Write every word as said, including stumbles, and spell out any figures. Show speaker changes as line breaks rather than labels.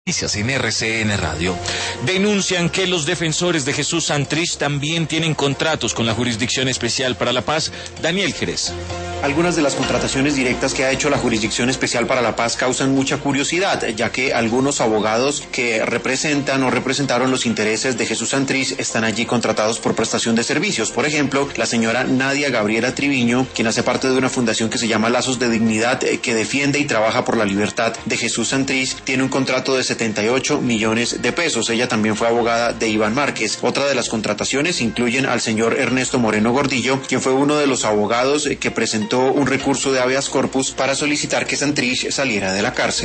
Noticias en R C N Radio. Denuncian que los defensores de Jesús Santrich también tienen contratos con la Jurisdicción Especial para la Paz. Daniel Jerez.
Algunas de las contrataciones directas que ha hecho la Jurisdicción Especial para la Paz causan mucha curiosidad, ya que algunos abogados que representan o representaron los intereses de Jesús Santrich están allí contratados por prestación de servicios. Por ejemplo, la señora Nadia Gabriela Triviño, quien hace parte de una fundación que se llama Lazos de Dignidad, eh, que defiende y trabaja por la libertad de Jesús Santrich, tiene un contrato de setenta y ocho millones de pesos. Ella también fue abogada de Iván Márquez. Otra de las contrataciones incluyen al señor Ernesto Moreno Gordillo, quien fue uno de los abogados eh, que presentó un recurso de habeas corpus para solicitar que Santrich saliera de la cárcel.